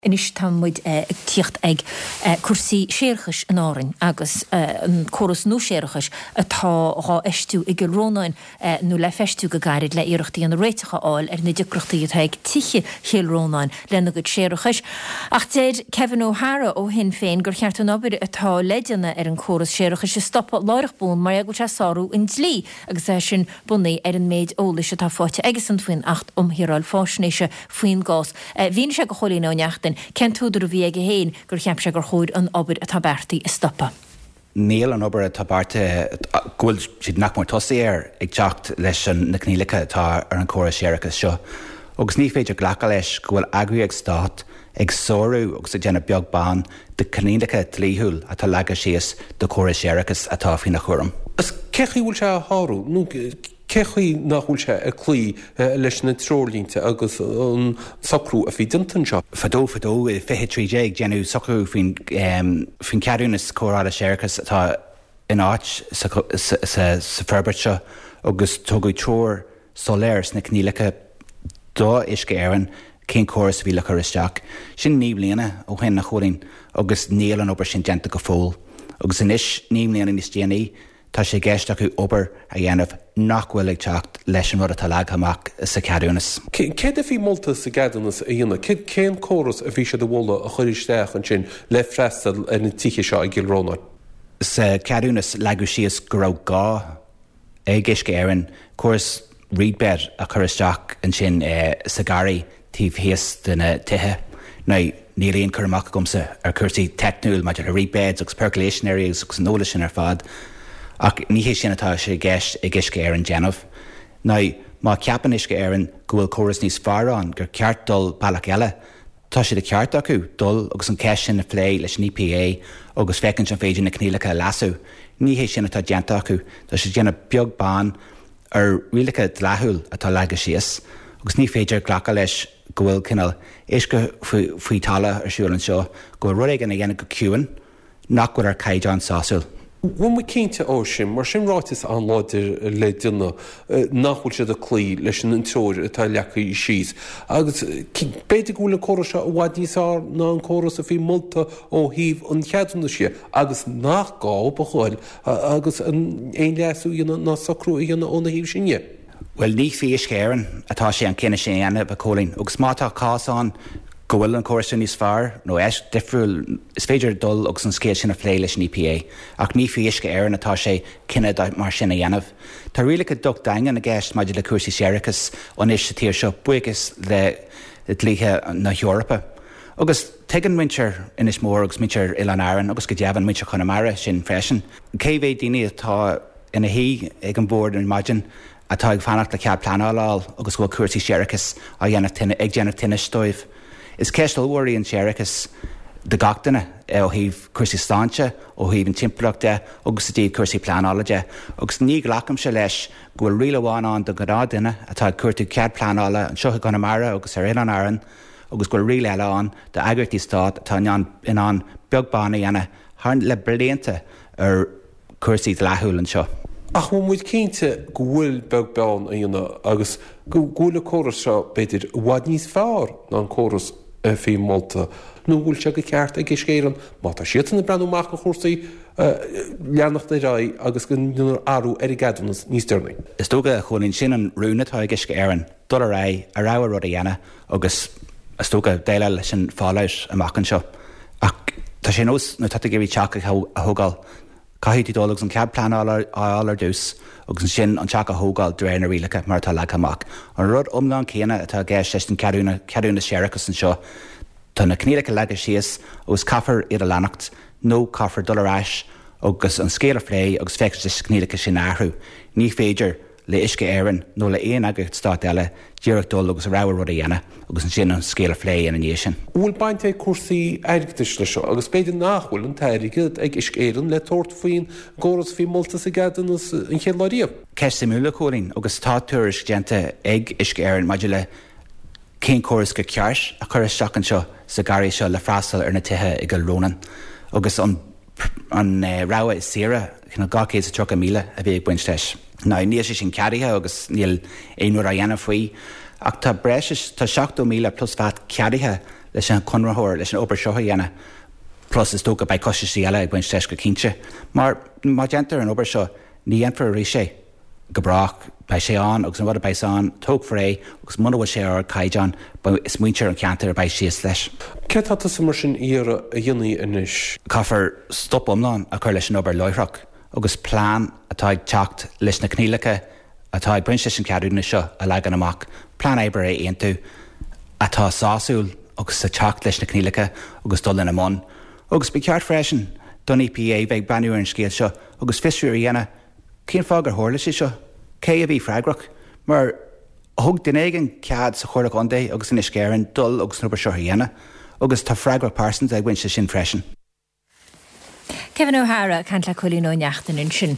Inis tammuid tíocht ag cuasaí séirchas an árainn agus an choras nó séirchas atá rá eistú i go rónáin nó le feistú go gairid le iirechtaí an réitecha áil na dicreachtaí atá ag tiche chéal rónáin lena go séirchas. Ach déad Kevin O'Hara ó hin féin gur cheart an obair atá leideanna an choras séirchas se stoppa láirech bún mar go sáú in dlí agus é sin bunaí an méid ólis atá fáte agus an faoin 8 hiráil fásnéise faoin gás. Bhín se go cholín ó neachtain Ken túidir bhí ag héin gur cheap se gur chúid an obair a tabertaí is stoppa. Níl an obair a tabarte gúil siad nachmór tosaí ag teacht leis na cnílacha atá ar an choras séirchas seo. Agus ní féidir ghlacha leis go bhfuil agraí ag stát ag sóú agus ag déanana beag bán de cnílacha tlíthúil atá leaga síos do choras séirchas atá faoin na chóram. As cechaí bhfuil se háú nó cechaí nachhúil se a clí leis na trólínte agus an sacrú a bhí dintan seo. Fadó i fithe tríé genú sacrú faoin ceadúnas chorá séirchas atá in áit sa ferbert seo agus tugaí tróir soléirs na cnílacha dó isce éireann cén choras bhí le choristeach. Sin ní bliana ó hen na chóirín agus níl an obair sin genta go fóil. Agus inis ní bliana níos déanaí tá sé gceist acu obair a dhéanamh nachhfuil ag teacht leis an rud atá leag amach sa ceadúnas. Céad a bhí molta sa ceadúnas a dhéanana, cén choras a bhí sé do bhla a choristeach an sin le freistal ar na tíche seo ag gilrónáin? Sa ceadúnas leagadh síos go raibh gá ag isce éireann choras riadbéir a choristeach an sin sa garí tíomh héas duna tithe. Níl aon chur amach gomsa ar cursaí technúil maidir a riadbéid agus percolation areas agus nóla sin ar fad. Ach níhé sin atá sé gceist ag isce éireann déanamh. Má ceapan isce éireann go bhfuil choras níos fearrán gur ceart dul bailach eile. Tá sé de ceart acu dul agus an ceist sin na phlé leis an EPA agus fecinn sin féidir na cnílacha lasú. Níhé sin atá déanta acu, tá sé déanana beag bán ar rialacha dlathúil atá leaga síos. Agus ní féidir ghlacha leis go bhfuil cinál isce faoi talla ar siúil an seo go rud ag an dhéanana go ciúin nach go ar caiideán sáisiúil. Bhfuil mu cínte ó sin, mar sin ráitis an láidir le duna nachhfuil siad a clí leis an tróir atá leacha í síos. Agus beidir gúil an choras seo a bhaid níos ná an choras a bhí molta ó híomh an cheadúna sé agus nach gá ba chuil agus an éon leasú ná sacrú dhéanana óna híomh sinne. Well, ní fí isce éireann atá sé an cinenne sin dhéanamh a cholín, agus mátá cásáin go bhfuil an choras níos fearr nó difriúil is féidir dul agus an scéal sin a phlé leis an EPA, ach ní fí isce éireann atá sé cinenne mar sin a dhéanamh. Tá rialacha dug daingan a gceist maidir le cuasaí séirchas ón is sa tíir seo buchas le tlíthe na Eorpa. Agus tegan mintir inis mór agus mintir il an aireann agus go deaban mintir Connemara sin freisin. Céhé daoine atá ina hí ag an bord an maidin atá ag fannacht le cead pleanáil agus bhfuil cuasaí séirchas a ag déanamh tinne stoibh. Is ceistal uairí an séirchas de gachtainna ó híomh cuasaí stáinte ó híomh an timpplaachta agus a dtíobh cuasaí pleanálaide agus ní ghlacham se leis go bhfuil riail amháin do gorá duine atá cuairtú cead pleanála an seo Connemara agus ar an aireann agus go riail eile an de agartí stát atá in an beagbána dhéanana thar le blianta ar cuasaí dlathúil an seo. Ach bhfuil muid cínte go bhfuil beag bán a dhéanana agus go gúla choras seo beidir bhaid níos fearr ná an choras a bhí molta. Nó bhfuil se go ceart ag iscéireann má tá siad na breanúach go chósaí leannacht na rá agus go nuair áú ar i gceadúnas níos dearnaí. Is tóga chulín sin an rúnatá ag isce éireann dul a rá rud a dhéanana agus is tóga déile leis an fáileir amach an seo. Ach tá sé nós nó tá géirí teach a thugáil. Caithí dólagus an cead pleanáil ar dús agus sin an teach a thugáil dréir na rialacha mar tá leag amach. An rud omláin chéana atá gceist leis an ceadúna séirchas an seo tá na cnílacha leaga síos agus caithfar iad a leannacht nó caithfar dul aráis agus an scéal a phlé agus feiceas is cnílacha sin áthú. Ní féidir le isce éireann nó le éon agat stát eile díreach dul agus ráhar rud a dhéana agus an sin an scéal a phlé in an sin. Bhfuil bainte cuasaí airgtas le seo agus beidir nachhfuil an tairigad ag isce éireann le tóirt faoin góras fí molta sa gceadúnas an chéadláiríomh. Ceist sa múla cóirín agus tá tuairis genta ag isce éireann maidir le cén choras go ceart a chur isteach an seo sa garí seo le freastal ar na tithe i go rónan agus an ráha is sira chuna 230 míle a bhí ag buinsteis. Níl sé sin cearithe agus níl éonúair a dhéanamh faoi ach tá breis tá 7 míle plus fat cearithe leis an conrathir leis an obair seo dhéana plus is tóga bei cosisi eile ag buin steis go cinse. Mar má gentar an obair seo ní anfar rí sé go brach bei sé an agus an bhd bei an tóg for é agus muna sé ar caiideán is muintear an ceantar bei sios leis. Ce tá mar sin ar a dhéanaí inis? Caafar stop omláin a chuir leis an obair loithreach agus plán atá teacht leis na cnílacha atá ag buin steis an ceadúna seo a legan amach plán éibre é aontu atá sáúil agus sa teacht leis na cnílacha agus dul in amón. Agus be ceart freisin don EPA bheith banúir an scéal seo agus fisúir dhéana cín fágur thóla sé seo cé a bhí freigrach mar thug den éigen cead sa chuirla andé agus in iscéireann dul agus nuair seo dhéana agus tá freigrach Parsons ag bhain sin freisin. Kevin O'Hara cant le choilín ó neachtain sin.